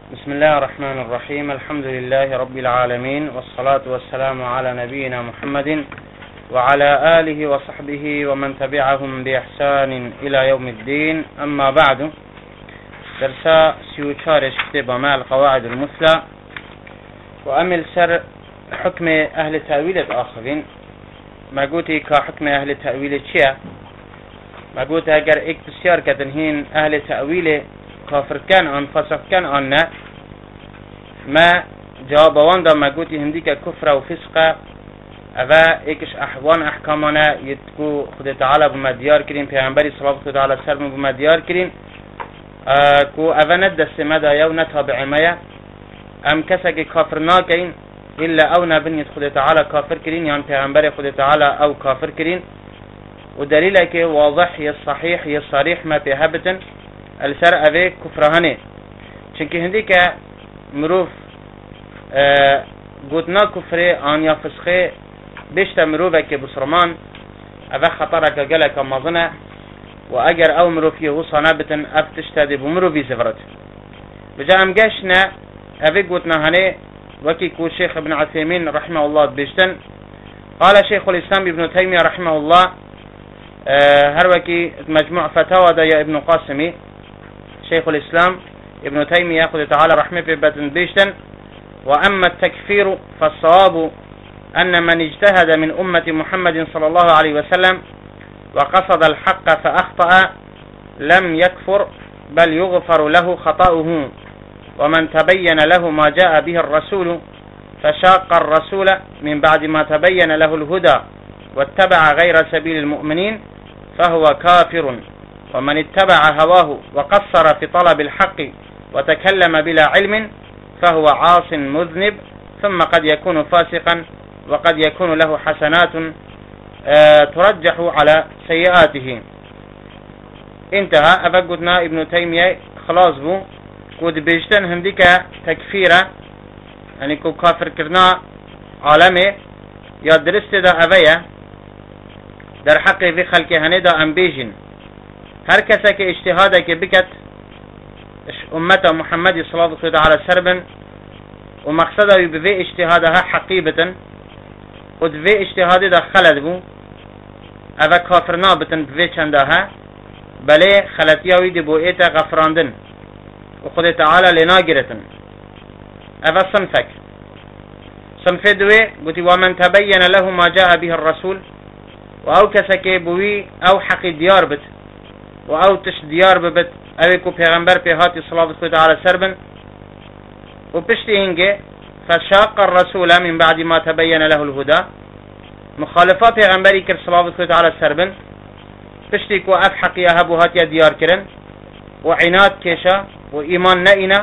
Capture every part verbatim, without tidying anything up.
بسم الله الرحمن الرحيم. الحمد لله رب العالمين، والصلاة والسلام على نبينا محمد وعلى آله وصحبه ومن تبعهم بإحسان إلى يوم الدين. أما بعد، درس سيوشارش كتاب مع القواعد المثلى وأمل سر حكم أهل تأويل الآخرين. ما قلتي كحكم أهل تأويل شيء، ما قلت أجر إك بسيار كتنهين أهل تأويل كافر كان أن فسق كان أن ما جواب واندا ما قلتي هنديك كفر وفسق أبا إكش أحوان أحكامنا يتكو خد تعالى بمديار كرين پیغمبری صلی الله تعالی سلم بمديار كرين آه كو أبا ندس مدى يو نتابع ميا أم كسك كافر ناكين إلا أو نبني خد تعالى كافر كرين يعني پیغمبر خد تعالى أو كافر كرين. ودليلك واضح يصحيح يصريح ما في هبتن السر أبي كفرهاني چونك هنديك مروف آه قوتنا كفري آن يا فسخي بيشتا مروفك بسرمان أبا خطرك قلك مظنة وأجر أو مروف يهوصا نابتن أفتشتادي بمروفي زفرت بجاء أمقاشنا أبي قوتنا هني وكي كو شيخ ابن عثيمين رحمه الله بيشتن قال شيخ الإسلام ابن تيمية رحمه الله آه هروكي مجموع فتاوى دا يا ابن قاسمي شيخ الإسلام ابن تيمية يأخذ تعالى رحمه في باتن بيشتن وأما التكفير فالصواب أن من اجتهد من أمة محمد صلى الله عليه وسلم وقصد الحق فأخطأ لم يكفر بل يغفر له خطأه، ومن تبين له ما جاء به الرسول فشاق الرسول من بعد ما تبين له الهدى واتبع غير سبيل المؤمنين فهو كافر، ومن اتبع هواه وقصر في طلب الحق وتكلم بلا علم فهو عاص مذنب، ثم قد يكون فاسقا وقد يكون له حسنات آه ترجح على سيئاته. انتهى. أفقدنا ابن تيمية خلاص بو كود بيجتن هنديك تكفيرة يعني كو كافر كرنا عالمي يا درست دا أبايا در حقي في خلق هندا أمبيجن هر كسك اجتهادك بكت أمة محمد صلى الله عليه وسلم ومقصده بفي اجتهادها حقيبة ودفي اجتهاد دا خلد بو أفا كافرنا بتن بفي چندها بلي خلطياوي دي بو ايتا غفراندن وخد تعالى لناقرتن. أفا صنفك صنف دوي قلت ومن تبين له ما جاء به الرسول وأو كسك بوي أو حق ديار بت وأو تش ديار ببت أويكو پیغمبر پیهاتي صلى الله عليه وسلم وبشتي هنگه فشاق الرسول من بعد ما تبين له الهدى مخالفة پیغمبری كر صلى الله عليه وسلم بشتي كو اف حقي اهبو هاتي ديار كرن وعناد كيشا وإيمان نئنا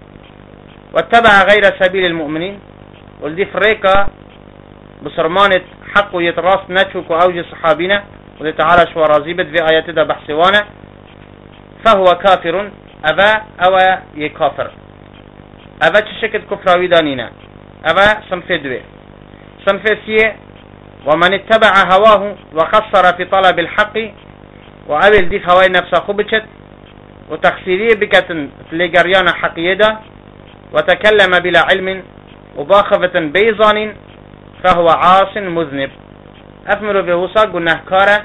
واتبع غير سبيل المؤمنين والدي فريكا بسرمانة حق يتراس نتشوك أوجي صحابينا وذي تعالى شو رازيبت في آيات دا بحثوانا فهو كافر أبا أو يكافر أبا تشكت كفراوي دانينا أبا صنف دوي. صنف سيه ومن اتبع هواه وقصر في طلب الحق وأبل دي هواي نفسه خبشت وتخسيريه بكتن لقريانا حقيدا وتكلم بلا علم وباخفة بيضان فهو عاص مذنب أفمر بوصا قلنا كارا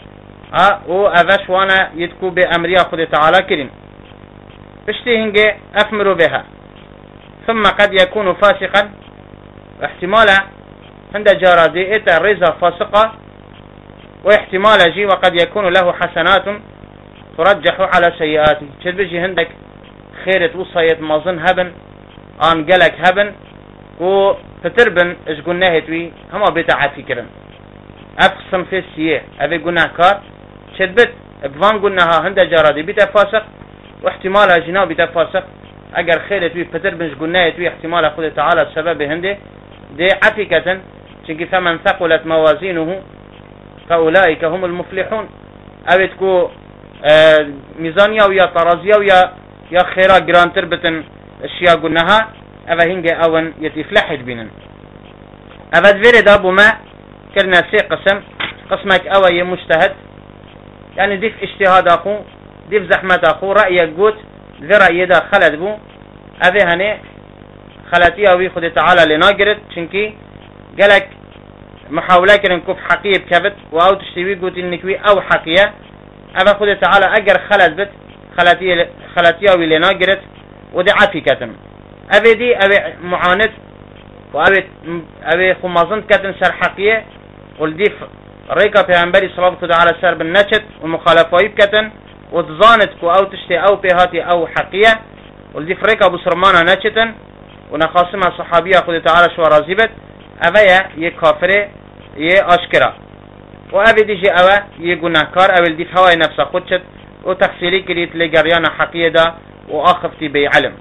او أفش وانا يتكو بأمريا خد تعالى كريم بشتي هنجي أفمر بها، ثم قد يكون فاسقا واحتمالا عند جارادي إتا رزا فاسقة واحتمال جي وقد يكون له حسنات ترجح على سيئاته شد بجي هندك خيرت وصايت مازن هبن آن قلك هبن و فتربن اش قلناه توي هما بتاعتي كرن افقسم في السيئة افي قلناه كار شد بت بفان قلناها هند جارادي بتا فاسق واحتمالها جناو بتا فاسق اگر خيرت وي فتربن اش قلناه توي احتمال خذ تعالى السبب هنده دي عفكة چنك فمن ثقلت موازينه فأولئك هم المفلحون او تكو آه ميزانيا ويا طرازيا ويا يا خيرا جران تربتن اشياء قلناها افا هنجي اون يتفلحت بينن. افا دفير دابو ما كرنا سي قسم قسمك اوي مجتهد يعني ديف اجتهاد اخو ديف زحمة اخو رأي قوت ذي رأي دا خلد بو اوه هنه خلطی اوی خود تعالی لنا گرد چنکی گلک محاوله کرن کف حقیه بکبت و او تشتیوی گوتی نکوی او حقیه اوه خود تعالی اگر خلط بت خلطی خلطی اوی لنا گرد و دی عفی کتن اوه دی اوه معاند و اوه اوه خمازند کتن سر حقیه والدي ريكا پیغمبری صلی الله تعالی سر بن نچت و مخالفایی بکتن و تزانت کو او تشتی او پیهاتی او حقیه والدي فريكا بسرمانا نچتن و نخاسم صحابیه خود تعالی شو راضی بد اوه یه کافره یه آشکرا و اوه دیجی اوه یه گناهکار اول دی هوای نفس خود شد و تخصیلی کرید لگریان حقیه دا و آخفتی بی علم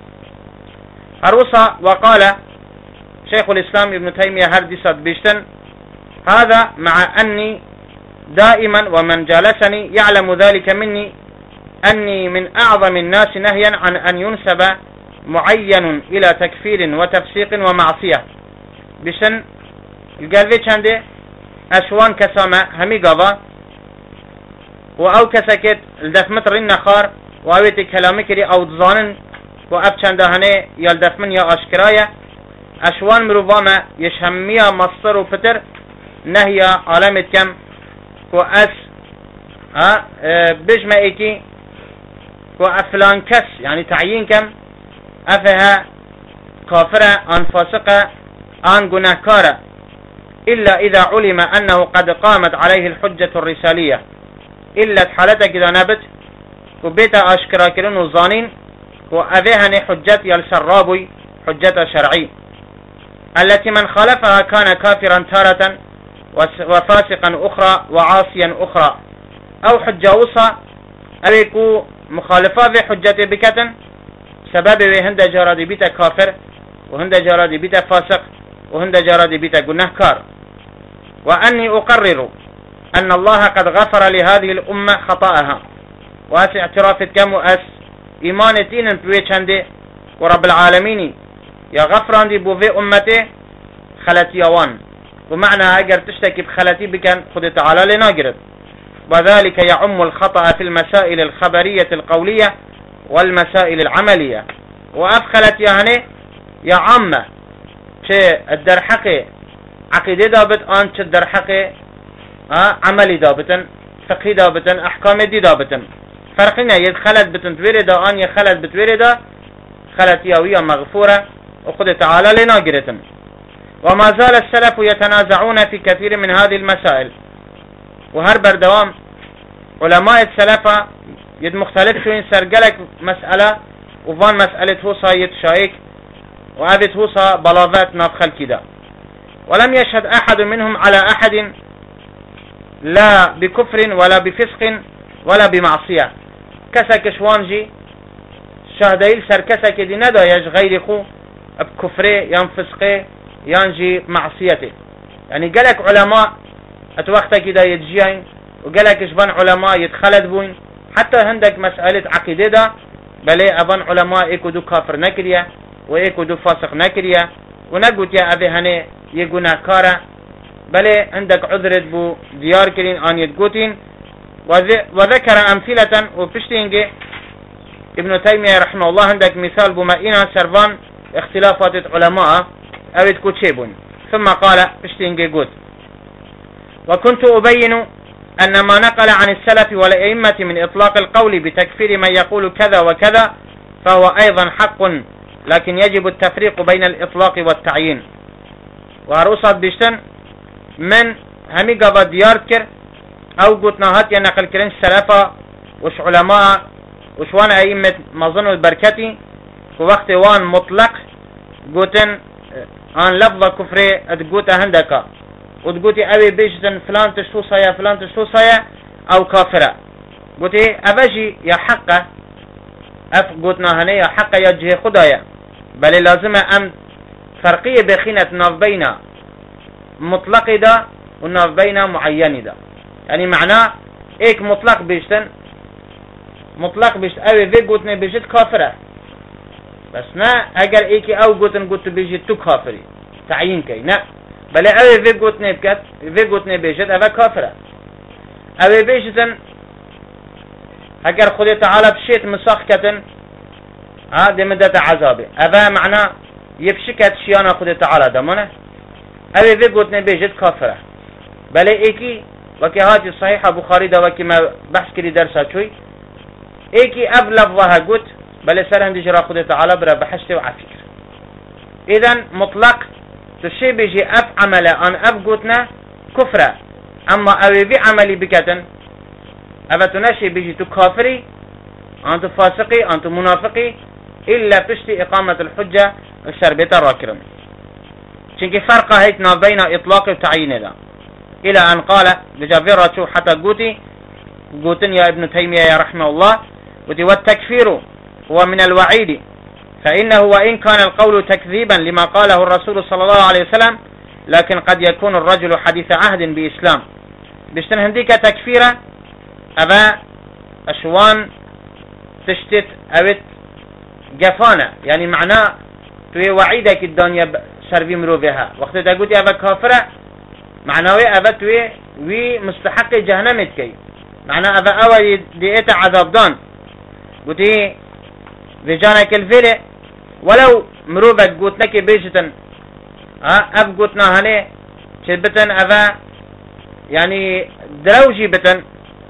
هروسا وقال شيخ الإسلام ابن تيمية هردي صد بيشتن هذا مع أني دائما ومن جالسني يعلم ذلك مني أني من أعظم الناس نهيا عن أن ينسب معين إلى تكفير وتفسيق ومعصية بشن القلبي چنده أشوان كسامة همي قضا وأو كسكت الدفمت رين نخار وأويت كلامي كري أو تظانن وأب چنده هنه يالدفمن يا أشكرايا أشوان مروفاما يشهمية مصر وفتر نهي علامة كم كو أس ها أه بجمع إيكي كو أفلان كس يعني تعيين كم أفها كافرة أن فاسقة أن جناهكارة إلا إذا علم أنه قد قامت عليه الحجة الرسالية إلا حالتك إذا نبت كو بيتا أشكرا كرن وظانين كو أذهن حجة يلسرابي حجة شرعي التي من خالفها كان كافرا تارة وفاسقا أخرى وعاصيا أخرى أو حجة وصى أبيكو مخالفة في حجة بكتن سبب هند جرادي بيتا كافر وهند جرادي بيتا فاسق وهند جرادي بيتا جناهكار وأني أقرر أن الله قد غفر لهذه الأمة خطأها وأس اعتراف كم وأس إيمان تين بويتشاندي ورب العالمين يا غفران دي بوفي أمته خلتي أوان ومعنى أجر تشتكي بخلتي بكن خد تعالى لناجرد وذلك يعم الخطأ في المسائل الخبرية القولية والمسائل العملية وأفخلت يعني يا عامة شيء الدرحقي عقيدة دابت أن شيء الدرحقي ها عملي دابتن فقهي دابتن أحكام دي دابتن فرقنا يدخلت بتن توردا أن يخلت بتوردا خلت ياوية مغفورة وخد تعالى لناجرة وما زال السلف يتنازعون في كثير من هذه المسائل وهربر دوام علماء السلف يد مختلف شوين سرقلك مسألة وفان مسألة هوصا يتشايك وأبت هوصا بلاغات نافخل كده ولم يشهد أحد منهم على أحد لا بكفر ولا بفسق ولا بمعصية كسك شوانجي شهدائل سر كسك دي ندا يج غير خو بكفره ينفسقه ينجي معصيته يعني قالك علماء اتوقت كده يتجيين وقالك اشبان علماء يتخلد بوين حتى عندك مسألة عقيدة ده بلي ابان علماء ايكو دو كافر نكريا وايكو دو فاسق نكريا ونقول يا ابي هني يقونا كارا بلي عندك عذرت بو ديار كرين ان يتقوتين وذكر امثلة وفشتينجي ابن تيمية رحمه الله عندك مثال بمائنا سربان اختلافات علماء اويد كوتشيبون ثم قال فشتينجي قوت وكنت أبين أن ما نقل عن السلف والأئمة من إطلاق القول بتكفير من يقول كذا وكذا فهو أيضا حق لكن يجب التفريق بين الإطلاق والتعيين وهروصات بيشتن من همي قضى ديارتكر أو قلتنا هات ينقل كرين السلفة وش علماء وشوان أئمة مظن البركتي ووقت وان مطلق قلتن عن لفظ كفري اتقوت هندكا وتقولي أبي بيجتن فلان تشتو صايا فلان تشتو صايا أو كافرة قلتي أبجي يا حقه أف قلتنا هني يا حقه يا جهي خدايا بل لازم أم فرقية بخينة ناف بين مطلق دا وناف بين معين دا يعني معناه ايك مطلق بيجتن مطلق بيجت أبي في قلتني بيجت كافرة بس نا اگر ايكي او قلتن قلت بيجت تو كافري تعيين كي نا بل اوه في قوتني بكت في قوتني بيجت اوه كافرة اوه بيجتن اگر خود تعالى بشيت مساخ كتن ها دي مدة عذابه أبا معنى يفشكت شيانا خود تعالى دمونه أبي في قوتنا بيجد كافرة بل إيكي وكي هاتي صحيحة بخاري دا وكي ما بحث كري درسا شوي إيكي أب لفظها قوت بل سرهم دي جرا خود تعالى برا بحث وعفكر. إذن مطلق تشي بيجي أب عمله أن أب قوتنا كفرة أما أبي في عملي بكتن أبا تنشي بيجي تو كافري أنت فاسقي أنت منافقي إلا تشتي إقامة الحجة الشربية الراكرم شنك فرق هيتنا بين إطلاق وتعيين ذا إلى أن قال بجافرة شو حتى قوتي قوتن يا ابن تيمية يا رحمه الله والتكفير هو من الوعيد فإنه وإن كان القول تكذيبا لما قاله الرسول صلى الله عليه وسلم لكن قد يكون الرجل حديث عهد بإسلام بشتن هنديك تكفيرة أبا أشوان تشتت أبت جفانة يعني معناه توي وعيدك الدنيا شربي مروفها وقت تقول أبا كافرة معناه أبا توي وي مستحق جهنم كي معناه أبا أول ديئة عذاب دان قلت بجانك الفيلة ولو مروفك قلت لك بيجتن أب قلتنا هني شبتن أبا يعني دروجي بتن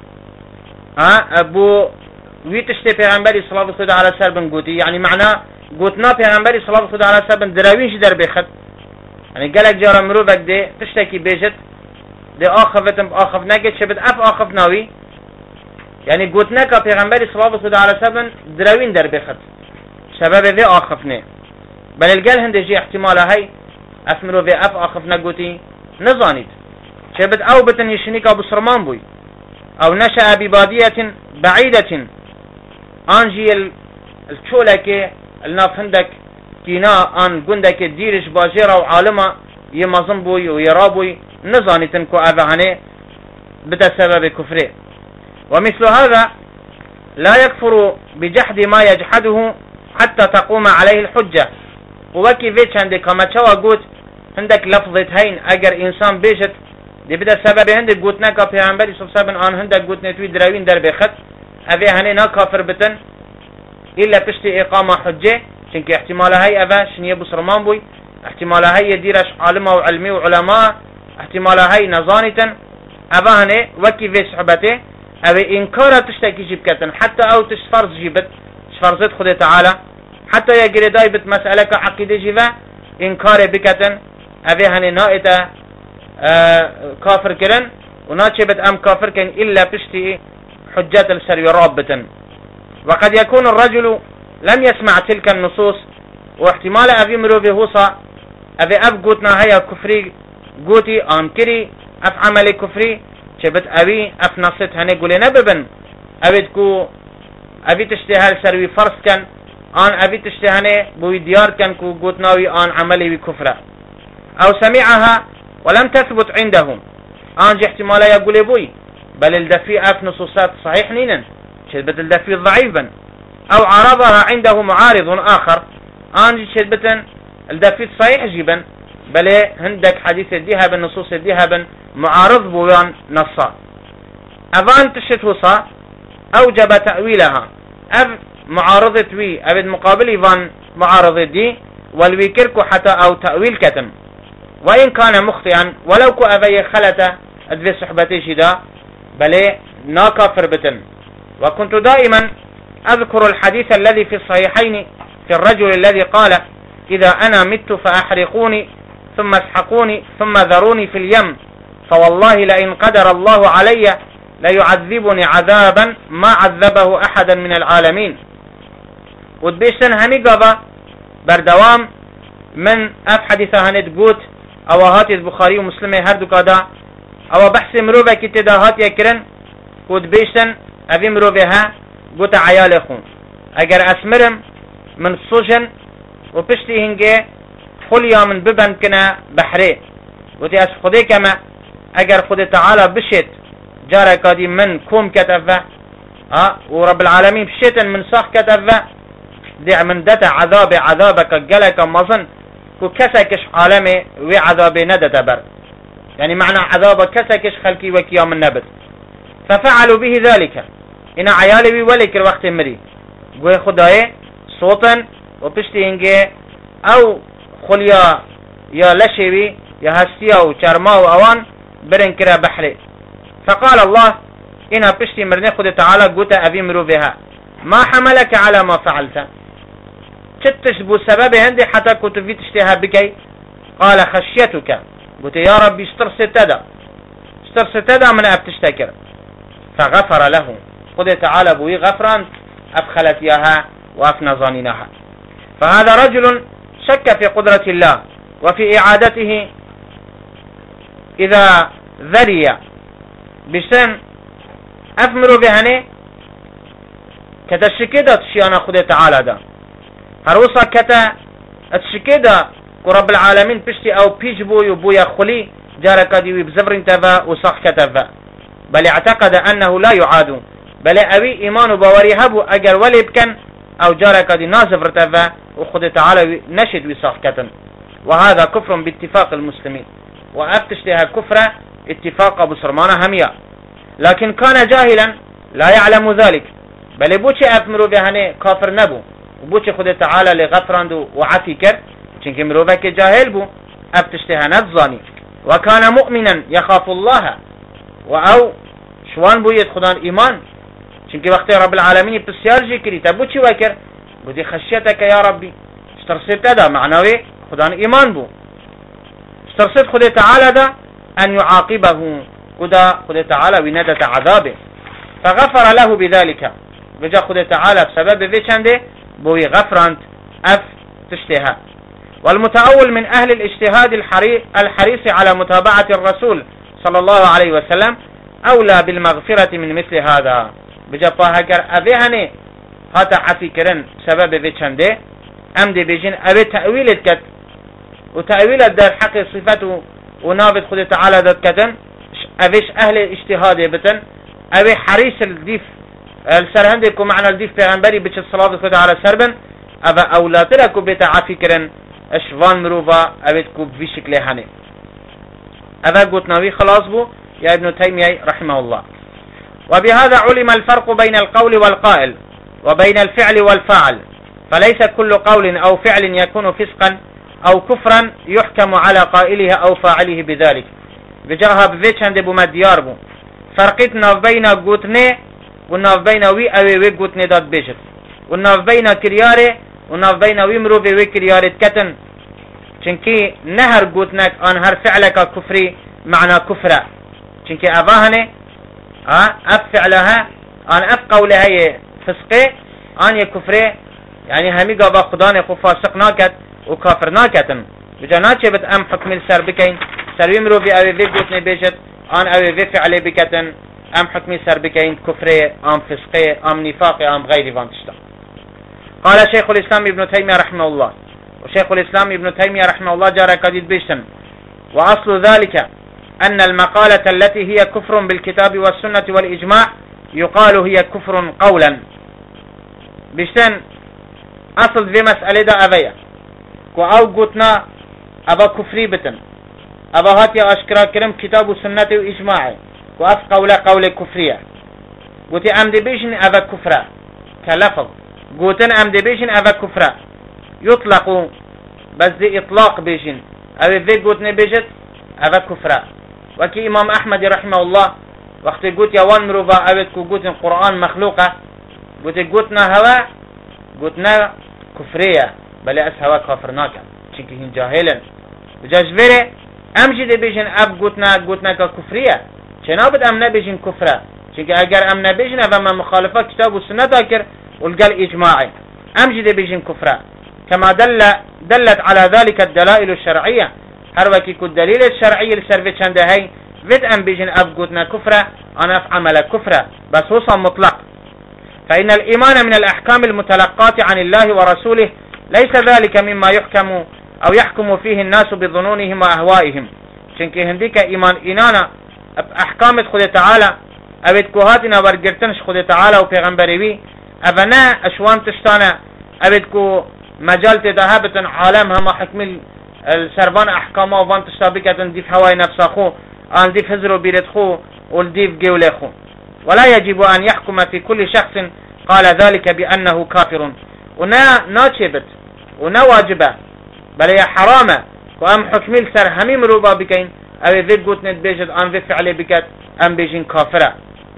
أبو وی تشتی پیغمبری صلی الله علیه و سلم گوتی یعنی معنا گوتنا پیغمبری صلی الله علیه و سلم دراوینش در بخد یعنی گلک جارا مرو بک ده تشتکی بیجت ده آخفتم آخف نگه چه بد اف آخف ناوی یعنی گوتنا که پیغمبری صلی الله علیه و سلم دراوین در بخد سبب ده آخف نه بل الگل هنده جی احتمال های اف مرو به اف آخف نگوتی نزانید چه بد او بتن یشنی که بسرمان بوی او نشأ ببادية بعيدة انجي الشولك الناف هندك كينا ان قندك ديرش باجيرا وعالمة يمازن بوي ويرابوي نزاني تنكو ابهاني بدا سبب كفره ومثل هذا لا يكفر بجحد ما يجحده حتى تقوم عليه الحجة ووكي فيتش عندك كما تشوى قوت عندك لفظة هين اگر انسان بيجت دي بدا سبب هندك قوتنا كا پیغمبری صلی الله علیه و آن هندك قوتنا توی دراوین در بخت اوی هنه نا کافر بتن الا پشتی اقامه حجه چنك احتمال هاي اوه شنیه بسرمان بوی احتمال هاي ديرش عالمه وعلمي وعلماء احتمال هاي نظانتن اوه هنه وكي في صحبته اوه انكار تشتكي جيبكتن حتى او تشفرز جيبت شفرزت خود تعالى حتى يجري دايبت مسألة كعقيدة جيبه انكار بكتن اوه هنه نائته آه كافر كرن وناتشبت ام كافر كن الا بشتي حجات السري رابطا وقد يكون الرجل لم يسمع تلك النصوص واحتمال ابي مروبي هوصا ابي اب قوتنا هيا كفري قوتي انكري اف عملي كفري شبت ابي اف نصت هني قولي نببن ابي تكو ابي تشتهى السري فرس كان ان ابي تشتهى بوي ديار كان كو قوتناوي ان عملي بكفرة او سمعها ولم تثبت عندهم انجي احتمال يقول بوي بل الدفي اف نصوصات صحيح نينا شدبت الدفي ضعيفا او عرضها عنده معارض اخر انجي شدبت الدفي صحيح جيبا بل هندك حديث الذهب النصوص الذهب معارض بوان نصا اذان تشت وصا اوجب تأويلها اف معارضة وي ابد مقابل فان معارضة دي والويكركو حتى او تأويل كتم وإن كان مخطئا ولو كو أبي خلت أدفي صحبتي شدا بل ناكافر بتن. وكنت دائما أذكر الحديث الذي في الصحيحين في الرجل الذي قال إذا أنا مت فأحرقوني ثم اسحقوني ثم ذروني في اليم فوالله لئن قدر الله علي ليعذبني عذابا ما عذبه أحدا من العالمين. ودبيشتن همي قبا بردوام من أف حديثة هند قوت او هات البخاري ومسلم هر دو كادا او بحث مروبه كي تدا هات يكرن ود بيشتن ابي مروبه ها قوت عيال خون اگر اسمرم من سجن وبشتي هنجي خليا من ببن كنا بحري ودي اس خدي كما اگر خدي تعالى بشت جارة كادي من كوم كتفه ها ورب العالمين بشتن من صاح كتفه دع من دتا عذاب عذابك جلك مظن كو كسكش عالمي وي عذابي ندت بر يعني معنى عذاب كسكش خلقي وكيام النبت ففعلوا به ذلك إن عيالي ولك الوقت مري قوي خداي صوتا وبشتي هنجي او خليا يا لشوي يا هستيا وشرما واوان برن كرا بحري. فقال الله إنا بشتي مرني خد تعالى قوت أبي مروفها ما حملك على ما فعلت تتش بو سبب عندي حتى كنت في تشتها بكي. قال خشيتك. قلت يا ربي اشتر ستدا اشتر ستدا من أبتشتكر. فغفر له خد تعالى بوي غفرا أفخلت ياها وأفنى ظنينها. فهذا رجل شك في قدرة الله وفي إعادته إذا ذري بشتن أفمرو بهني كتا الشكيدة تشيانا خد تعالى دا هروسا كتا الشكيدة رب العالمين بشتي أو بيج بوي وبويا خلي جارك ديوي بزفر تفا وصح كتفا بل اعتقد أنه لا يعاد بل أبي إيمان باوري هبو أجر ولي بكن أو جارك دي نازفر تفا وخد تعالى نشد وصح كتن. وهذا كفر باتفاق المسلمين وأفتش لها كفر اتفاق أبو سرمانة همية. لكن كان جاهلا لا يعلم ذلك بل بوشي أفمرو بهني كافر نبو وبوشي خد تعالى لغفراندو وعفي كر چنك مروفك جاهل بو أفتشتها نتظاني. وكان مؤمنا يخاف الله وأو شوان بو يدخدان إيمان چنك وقت رب العالمين بسيار جيكري تبوشي وكر بودي خشيتك يا ربي اشترسيت دا معنوي خدان إيمان بو اشترسيت خد تعالى دا أن يعاقبه قدا خد تعالى وندة عذابه. فغفر له بذلك بجا خد تعالى بسبب في چنده بوي غفرانت أف تشتها. والمتأول من أهل الاجتهاد الحريص على متابعة الرسول صلى الله عليه وسلم أولى بالمغفرة من مثل هذا. بجا فاهكر أبيهني هاتا عفي كرن سبب في چنده أم دي بيجين أبي تأويلت كت وتأويلت در حق صفته ونابد خد تعالى دات كتن أبيش أهل اجتهاد بتن أبي حريص الديف السرهندكو معنى الديف پیغمبری بچ الصلاة خد على سربن أبا أولاتركو بيتا عفي كرن اشوان مروفا أبيتكو بشكل هني. أبا قلت ناوي خلاص بو يا ابن تيمية رحمه الله. وبهذا علم الفرق بين القول والقائل وبين الفعل والفاعل. فليس كل قول أو فعل يكون فسقا أو كفرا يحكم على قائله أو فاعله بذلك. بجاها بفيتش عند بو مديار بو فرقتنا بين قوتني وناف بين وي اوي وي قوتني داد بيشت وناف بين كرياري وناف بين وي مروفي وي كرياري كتن چنكي نهر قوتنك ان هر فعلك كفري معنى كفرة چنكي افاهني اف فعلها ان اف قولها فسقي ان يكفري يعني همي قابا خداني خو فاسق ناكت وكافر ناكتن بجا ناچه بت ام حكم السر بكين سروي مروفي اوي وي قوتني بيشت ان اوي وي فعلي بكتن ام حكمي سر بكين كفري ام فسقي ام نفاقي ام غير فانتشتا. قال شيخ الاسلام ابن تيمية رحمه الله وشيخ الاسلام ابن تيمية رحمه الله جارة قديد بيشتن واصل ذلك ان المقالة التي هي كفر بالكتاب والسنة والاجماع يقال هي كفر قولا. بيشتن اصل في مسألة دا ابيا كو او قوتنا ابا كفري بتن ابا هاتي اشكرا كرم كتاب والسنة واجماع وأف قولة قولة كفرية. قلت أم دي بيجن أفا كفرة كلفظ قلتن أم دي بيجن أفا كفرة يطلق بس دي إطلاق بيجن أو ذي قلتن بيجت أفا كفرة. وكي إمام أحمد رحمه الله وقت قلت يوان مروفا أبتكو قلت القرآن مخلوقة قلت قلتنا هوا قلتنا كفرية بل أس هوا كافرناك چنكهن جاهلا وجاجبره أمجي دي بيجن أب قلتنا قلتنا كفرية چنابد ام نبیجین کفره چون اگر ام نبیجین و من مخالفه کتاب و سنت اکر والقال اجماعي ام جده بيجين كفره كما دل دلت على ذلك الدلائل الشرعية هر وكي كو الدليل الشرعي لسرفة چنده هاي ود ام بيجين ابقوتنا كفره انا افعمل كفره بس وصا مطلق. فإن الإيمان من الأحكام المتلقاة عن الله ورسوله ليس ذلك مما يحكم أو يحكم فيه الناس بظنونهم وأهوائهم. چونك هنديك إيمان إنانا أحكام خود تعالى أبد كوهاتنا ورقرتنش خود تعالى وبيغمبريوي أبنا أشوان تشتانا أبد كو مجال تذهبتن عالم هما حكم السربان أحكامه وان تشتابكتن ديف هواي نفسه خو أن ديف هزرو بيرد خو والديف جولي خو. ولا يجب أن يحكم في كل شخص قال ذلك بأنه كافر ونا ناچبت ونا واجبه بل يا حرامه وام حكمي سر همي مروبا بكين او ذي قوتنت بيجد ان ذي فعلي بكت ام بيجين كافره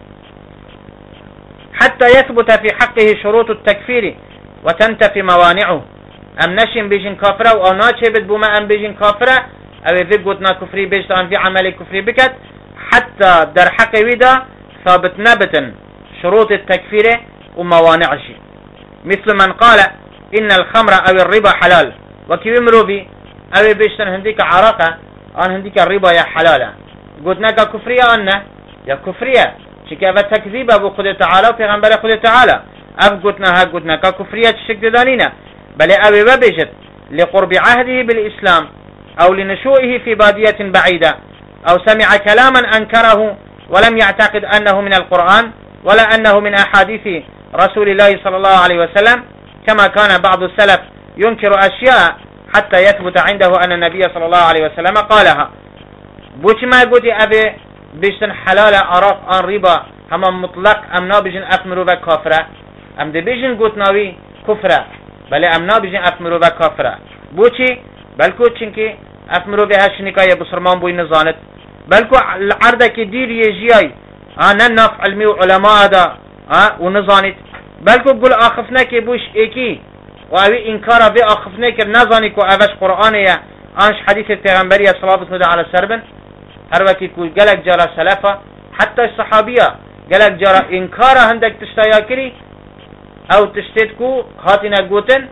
حتى يثبت في حقه شروط التكفير وتنتفي موانعه ام نشين بيجين كافره او ناچبت بما ام بيجين كافره او ذي قوتنا كفري بيجد ان ذي عملي كفري بكت حتى در حق ويدا ثابت نبتا شروط التكفير وموانعه مثل من قال إن الخمر أو الربا حلال وكيف مروبي أو بيشتن هنديك عراقة أن هنديك الربا يا حلالة قلتنا كفرية أن يا كفرية شكي أبا تكذيب أبو خد تعالى وفيغنبال خد تعالى أب قلتنا ها قلتنا كفرية تشك دانينا بل أبي ببجت لقرب عهده بالإسلام أو لنشوئه في بادية بعيدة أو سمع كلاما أنكره ولم يعتقد أنه من القرآن ولا أنه من أحاديث رسول الله صلى الله عليه وسلم كما كان بعض السلف ينكر أشياء حتى يثبت عنده أن النبي صلى الله عليه وسلم قالها بوش ما قلت أبي بيشتن حلال أراق أن ربا هما مطلق أم نابجن أفمرو بكافرة أم دي بيجن قلت ناوي كفرة بل أم نابجن أفمرو بكافرة بوشي بلكو چنكي أفمرو بها شنكاية بسرمان بوي نزانت بلكو العردك دير يجيي أنا نف علمي وعلماء دا ها ونزانت بلکو قل آخفنا که بوش ایکی و اوی انکارا بی آخفنا که نزانی که اوش قرآنه آنش حدیث پیغمبری صلی الله علیه وسلم هر وکی که گلک جارا سلفا حتی صحابیه گلک جارا انکارا هندک تشتایا کری او تشتید که هاتینا گوتن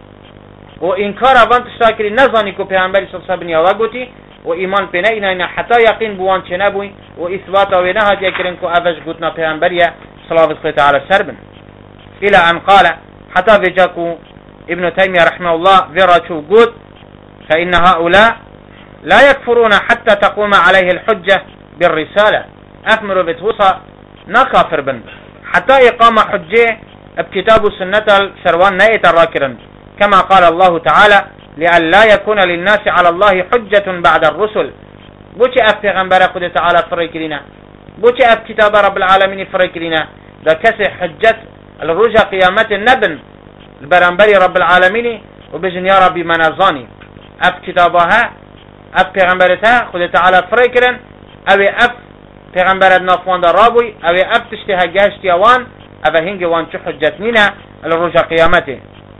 و انکارا وان تشتایا کری نزانی که پیغمبری صلی الله علیه وسلم گوتی و ایمان پی نه اینا حتی یقین بوان چه نبوی و اثبات او نه هاتیا کرن که اوش گوتنا پیغمبری صلی الله علیه وسلم إلى أن قال حتى بجاكو ابن تيمية رحمه الله ذراتو قد فإن هؤلاء لا يكفرون حتى تقوم عليه الحجة بالرسالة أكمل بتوصى نكافر بن حتى إقام حجة بكتاب السنة الشروان نائت الراكرا كما قال الله تعالى لأن لا يكون للناس على الله حجة بعد الرسل بوشي أف پیغمبر خود تعالى فرق لنا بوشي أف كتاب رب العالمين فرق لنا دا كسي حجة الرجا قيامت النبن البرانبري رب العالمين وبجن يا ربي منازاني اف كتابها اف پیغمبرتها خود تعالى فريكرن او اف پیغمبرت نافوان در رابوي او اف تشتها جاشتي اوان او هنگي وان چو حجتنينا الرجا قيامته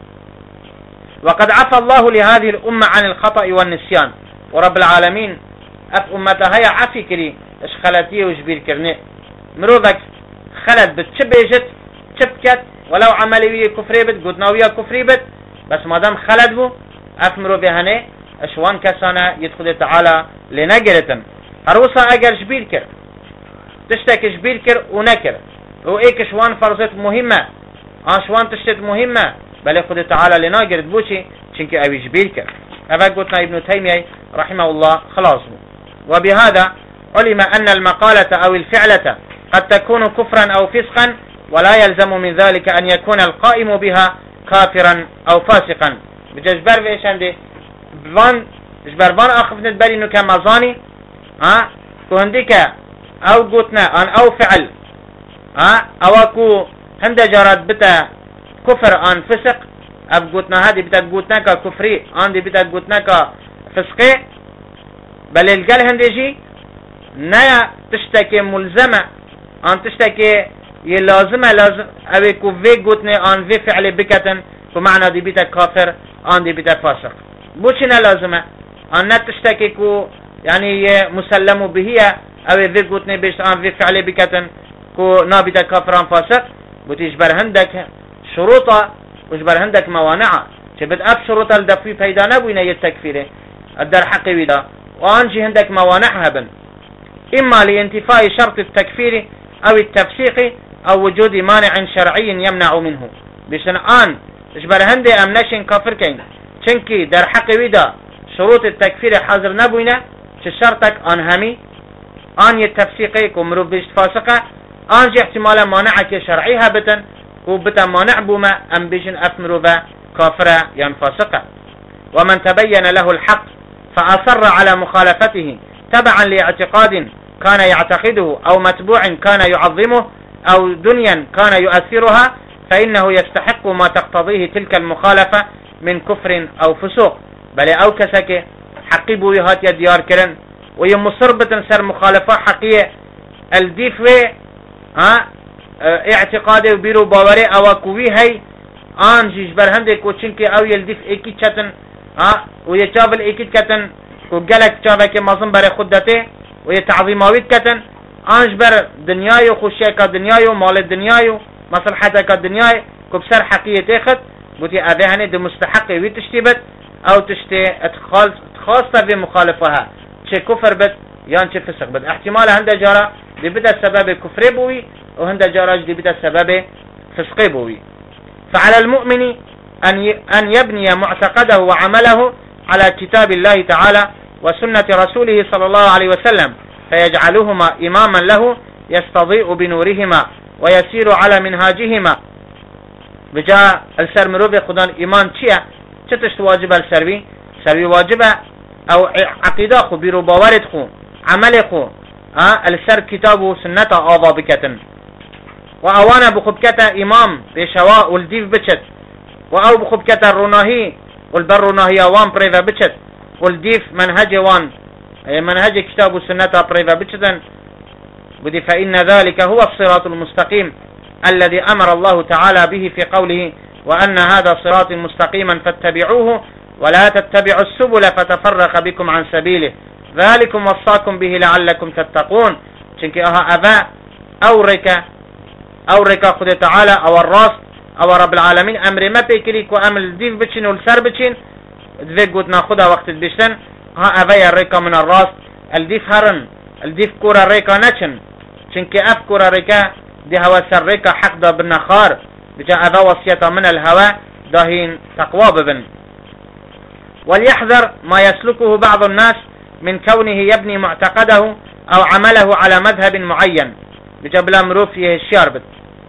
وقد عفى الله لهذه الأمة عن الخطأ والنسيان ورب العالمين اف امتها هي عفي كري اش خلاتيه وجبير كرني مروذك خلت بتشبيجت شبكت ولو عملي كفري بد قدناوية كفري بد بس ما دام خلد بو أفمرو بهنه اشوان كسانا يدخل تعالى لنقرتن هروسا اگر جبير كر تشتك جبير كر ونكر و ايك شوان فرصت مهمة اشوان تشتت مهمة بل خد تعالى لنقرت بوشي چنك اوي جبير كر هذا قلتنا ابن تيمية رحمه الله خلاص وبهذا علم أن المقالة أو الفعلة قد تكون كفرا أو فسقا ولا يلزم من ذلك أن يكون القائم بها كافرا أو فاسقا بجبر فيش عندي بان جبر بان أخفنت بالي إنه كمزاني ها كهنديك أو قوتنا أن أو فعل ها أو أكو هند جراد بتا كفر أن فسق أب قوتنا هذه بتا قوتنا ككفري أن دي بتا قوتنا كفسقي بل القل هندجي نيا تشتكي ملزمة أن تشتكي يلازمه لازم اوه كو في قوتني آن في فعل بكتن كو معنى دي بيتا كافر آن دي بيتا فاسق بوشنا لازمه آن نتشتكي كو يعني مسلم بهي اوه في قوتني بيش آن في فعل بكتن كو نابيتا كافر آن فاسق بوتيجبر هندك شروطه وجبر هندك موانعه شبت اف شروط الدفوي پیدا نبوينه يتكفيره الدر حقي ويدا وانجي هندك موانعها بن اما لانتفاء شرط التكفير او التفسيق او وجود مانع شرعي يمنع منه بشن آن اجبر هنده ام نشن كافر كين چنكي در حق ويدا شروط التكفير حاضر نبوينه چه شرطك آن همي آن يتفسيقه كو مروف بيشت فاسقه آن جي احتمالا مانعك شرعي هبتن كو بتا مانع بوما ام بيشن افمرو با كافرة ين فاسقه ومن تبين له الحق فأصر على مخالفته تبعا لاعتقاد كان يعتقده او متبوع كان يعظمه او دنيا كان يؤثرها فإنه يستحق ما تقتضيه تلك المخالفة من كفر أو فسوق. بل أو كسك حقي بوي هات يديار كرن ويمصر بتن سر مخالفة حقية الديف ها اعتقادي وبيرو باوري او كوي هي آن جيش برهنده كوچنكي او يلديف ايكي چتن ها ويچابل ايكي كتن وقالك چابك مظن بر خدته ويتعظيماويت كتن آنج بر دنيايو خوشيكا دنيايو مال دنيايو مصلحتك دنياي كبسر حقية تاخد قلتي اذهني دي مستحقي ويتشتبت او تشتي اتخاصة بمخالفها چه كفر بد يان چه فسق بد. احتمال هنده جارا دي بدا سبب كفر بوي وهنده جارا دي بدا سبب فسق بوي. فعلى المؤمن أن يبني معتقده وعمله على كتاب الله تعالى وسنة رسوله صلى الله عليه وسلم فيجعلهما إماما له يستضيء بنورهما ويسير على منهاجهما. بجاء السر مروبي خدان إيمان چيا چتشت واجب السروي سروي واجب أو عقيدة خو بيرو باورد خو عمل خو ها السر كتاب وسنة آضا بكتن وأوانا بخبكتا إمام بشواء والديف بچت وأو بخبكتا الرناهي والبر رناهي وان بريفا بچت والديف منهج وان منهج كتاب وسنة بريفا بچتن بدي فإن ذلك هو الصراط المستقيم الذي أمر الله تعالى به في قوله وأن هذا صراط مستقيما فاتبعوه ولا تتبعوا السبل فتفرق بكم عن سبيله ذلكم وصاكم به لعلكم تتقون. چنك اها أبا أورك أورك خد تعالى أو الراس أو رب العالمين أمر ما بيكريك وأمر الديف بچين والسر بچين دفق قد ناخدها وقت بشتن ها أبا يريكا من الراس الديف هرن الديف كورا ريكا نچن چنك أف كورا ريكا دي هوا سر ريكا حق دا بالنخار بجاء أبا وصيتا من الهواء داهين تقوى ببن. وليحذر ما يسلكه بعض الناس من كونه يبني معتقده أو عمله على مذهب معين بجبلا مروفيه الشاربت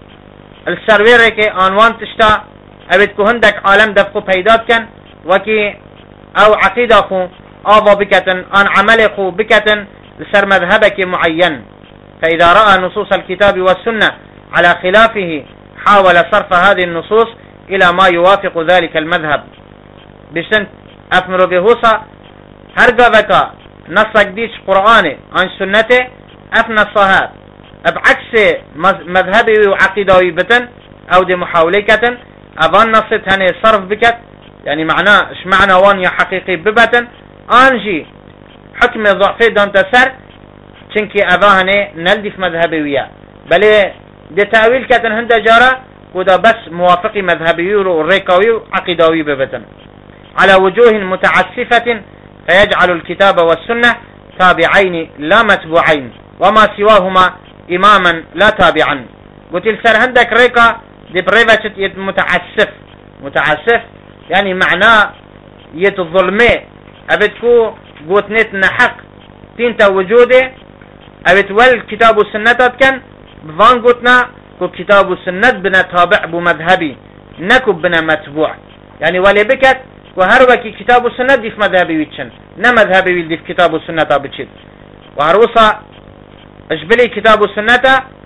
السرويرك عنوان تشتا أبدكو هندك عالم دفقو بيدات كان وكي أو عقيدة خو آضا بكتن أن عمل خو بكتن لسر مذهبك معين. فإذا رأى نصوص الكتاب والسنة على خلافه حاول صرف هذه النصوص إلى ما يوافق ذلك المذهب. بشتن أفمرو بهوصا هرقا بكا نصك ديش قرآني عن سنته أفنى الصهاب بعكس مذهبي وعقيدوي بتن أو دي محاوليكة أظن نصت هني صرف بكت يعني معناه اش معنى وان يا حقيقي ببتن أنجي حكم ضعفي دون تسر چنكي أباهني نلدي في مذهبي ويا بل دي تأويل كتن هنده جارة كودا بس موافقي مذهبي وريكوي وعقيدوي ببتن على وجوه متعسفة فيجعل الكتاب والسنة تابعين لا متبوعين وما سواهما إماما لا تابعا. قلت السر هندك ريكا دي بريفة يد متعسف متعسف يعني معناه يد الظلمي أبتكو قلت نتنا حق تنتا وجوده أبت والكتاب والسنة كان بفان قلتنا كو كتاب والسنة بنا تابع بمذهبي نكو بنا متبوع يعني ولي بكت وهروكي كتاب السنة دي في مذهبي ويتشن نا مذهبي ويدي في كتاب السنة بتشد وهروصا اجبلي كتاب السنة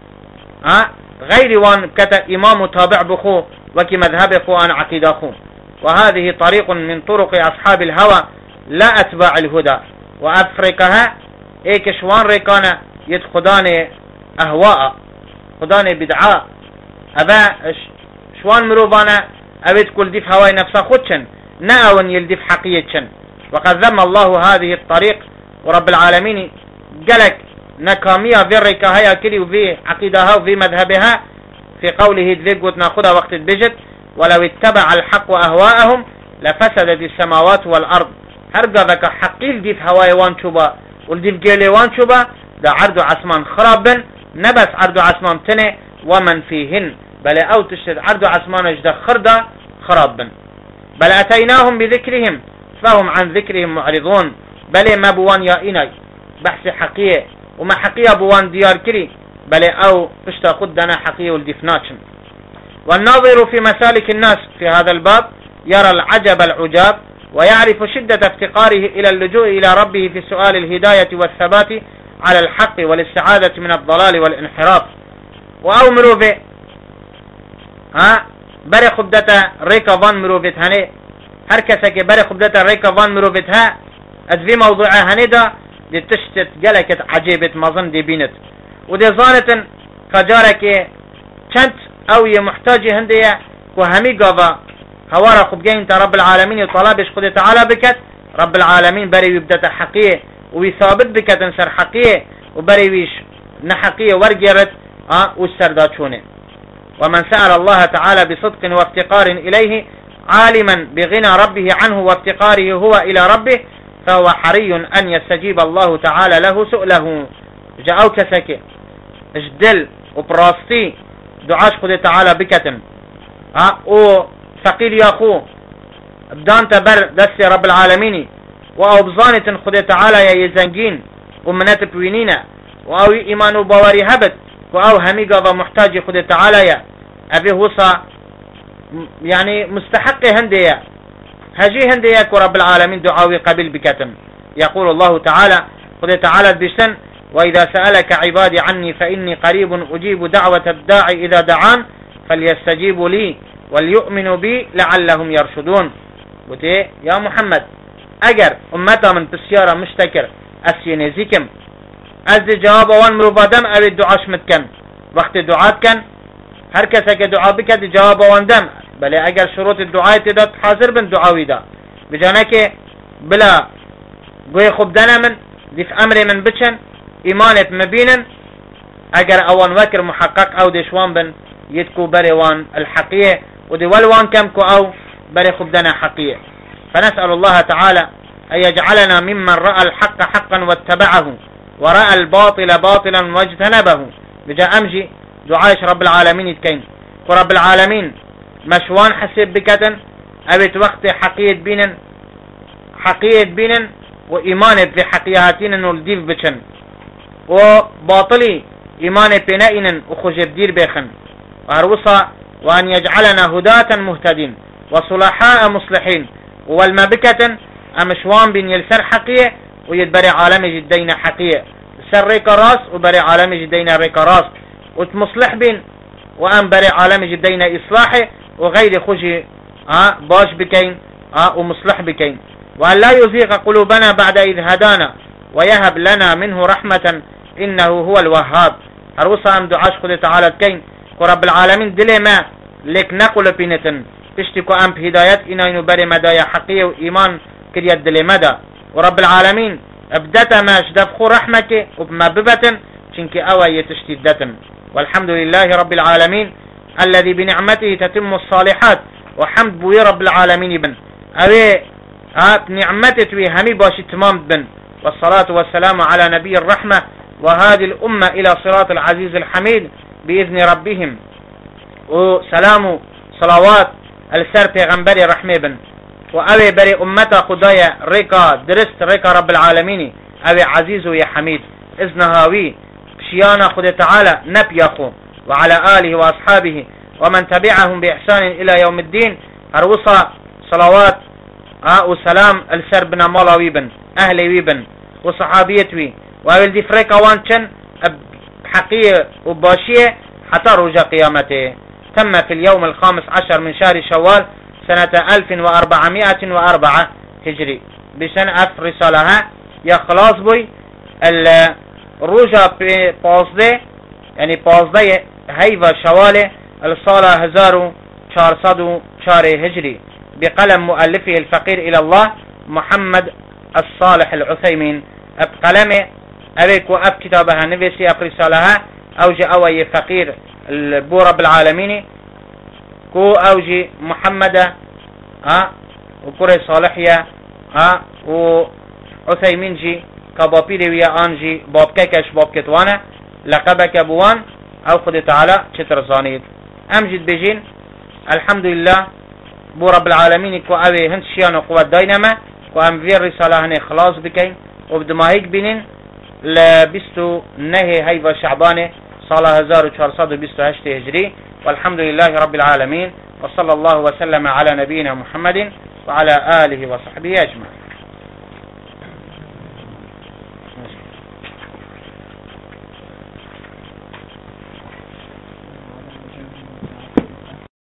ها غير وان كتا امام تابع بخو وكي مذهب خو عن عقيدة خو. وهذه طريق من طرق اصحاب الهوى لا اتباع الهدى وافريقها ايك شوان ريكانا يدخدان اهواء خدان بدعاء ابا شوان مروبانا ابيت كل ديف هواي نفسه خدشن ناون يلدف حقيتشن. وقد ذم الله هذه الطريق ورب العالمين قالك نكامية في الركاهية كلي وفي عقيدها وفي مذهبها في قوله دفقوت ناخدها وقت البجت ولو اتبع الحق أهواءهم لفسدت السماوات والأرض. هرقا ذاك حقيل ديف هواي وان شوبا والديف قيلي وان شوبا دا عرض عثمان خرابا نبس عرض عثمان تنه ومن فيهن بل او تشتد عرض عثمان اجدا خردا خرابا. بل أتيناهم بذكرهم فهم عن ذكرهم معرضون بل ما بوان يا إناي بحث حقية وما حقية بوان ديار كري بل أو اشتا خدنا حقية والدفناتشن. والناظر في مسالك الناس في هذا الباب يرى العجب العجاب ويعرف شدة افتقاره إلى اللجوء إلى ربه في سؤال الهداية والثبات على الحق والاستعاذة من الضلال والانحراف. وأمروا به ها بري خبدتا ريكا فان مروفت هني هر كسك بري خبدتا ريكا فان مروفت ها ادفي موضوعها هني دا دي تشتت جلكت عجيبة مظن دي بينت ودي ظانة كجارك كنت او محتاج هندية وهمي قضا هوارا خبجين انت رب العالمين يطلبش خد تعالى بكت رب العالمين بري يبدأ حقية ويثابت بكت انسر حقية وبري ويش نحقية ورجرت اه والسرداتشونه. ومن سأل الله تعالى بصدق وافتقار إليه عالما بغنى ربه عنه وافتقاره هو إلى ربه فهو حري أن يستجيب الله تعالى له سؤله. جاءو كسك اجدل وبراستي دعاش خد تعالى بكتن ها او ثقيل يا اخو بدان تبر دستي رب العالمين واو بزانة خد تعالى يا يزنجين ومنات بوينينا واو ايمان وبواري هبت واو همي قضا محتاج خد تعالى يا ابي وصا يعني مستحق هندية هجي هندية كرب العالمين دعاوي قبل بكتن. يقول الله تعالى خد تعالى بشتن وإذا سألك عبادي عني فإني قريب أجيب دعوة الداعي إذا دعان فليستجيبوا لي وليؤمنوا بي لعلهم يرشدون. وتي يا محمد أجر أمتا من بسيارة مشتكر أسيني زيكم أزد جواب وان مروفادم أبي الدعاش متكن وقت دعات كان هركسك دعا بك دي جواب وان دم بل أجر شروط الدعاء تدا حاضر بن دعاوي دا بجانك بلا قوي خبدنا من دي في أمر من بچن إيمانت مبينا أجر أوان وكر محقق أو دشوان بن يتكو بريوان الحقية ودي والوان كمكو أو بري خبدنا حقية. فنسأل الله تعالى أن يجعلنا ممن رأى الحق حقا واتبعه ورأى الباطل باطلا واجتنبه. بجاء أمجي دعايش رب العالمين يتكين ورب العالمين مشوان حسب بكتن أبيت وقت حقية بينا حقية بينا وإيمانت في حقياتين نولديف بچن وباطلي إيمان بنائنا وخجب دير بيخن وهروصا وأن يجعلنا هداة مهتدين وصلحاء مصلحين والمبكة أمشوان بن يلسر حقية ويدبري عالم جدين حقية سر ريكا راس وبري عالم جدين ريكا راس وتمصلح بين وأن بري عالم جدين إصلاحه وغير خجي آه باش بكين آه ومصلح بكين. وأن لا يزيغ قلوبنا بعد إذ هدانا ويهب لنا منه رحمة إنه هو الوهاب. هروسا أم دعاش خد تعالى كين ورب العالمين دلي ما لك نقل بينتن تشتكو أم بهدايات إنا ينبري مدايا حقية وإيمان كريات دلي مدى. ورب العالمين ابدت ما اشدفخو رحمك وبمببة شنك أوى يتشتدة. والحمد لله رب العالمين الذي بنعمته تتم الصالحات وحمد بوي رب العالمين بن أوي ها بنعمته همي باشي تمام بن. والصلاة والسلام على نبي الرحمة وهذه الأمة إلى صراط العزيز الحميد بإذن ربهم. وسلام صلوات السر پیغمبر رحمه بن وأوي بري أمتا خدايا ريكا درست ريكا رب العالمين أوي عزيز ويا حميد إذنهاوي بشيانا خد تعالى نبيخو وعلى آله وأصحابه ومن تبعهم بإحسان إلى يوم الدين. هروصا صلوات ها وسلام السر بن مالاوي بن أهلي ويبن وصحابيتوي وأول دي فريقا وانشن حقية وباشية حتى رجا قيامته. تم في اليوم الخامس عشر من شهر شوال سنة ألف وأربعمائة وأربعة هجري بسنة أف رسالها يا خلاص بوي الرجا بازده يعني بازده هيفا شواله الصالة هزار وشارصد وشار هجري بقلم مؤلفه الفقير إلى الله محمد الصالح العثيمين. بقلمه أبيك وأب كتابها نفسي أب رسالها أوجي أوي فقير البو رب العالمين كو أوجي محمد ها وكوري صالحية ها وعثيمين جي كبابيري ويا آنجي باب كيكش باب كتوانا لقبك بوان أو خد تعالى شتر زانيد أمجد بجين الحمد لله بو رب العالمين كو أوي هند شيان وقوة داينما كو أم في الرسالة هني خلاص بكين وبدماهيك بينين لبستو نهي هيفا شعبانه صالة هزار وشارصاد وبستو هشتي هجري. والحمد لله رب العالمين وصلى الله وسلم على نبينا محمد وعلى آله وصحبه أجمعين.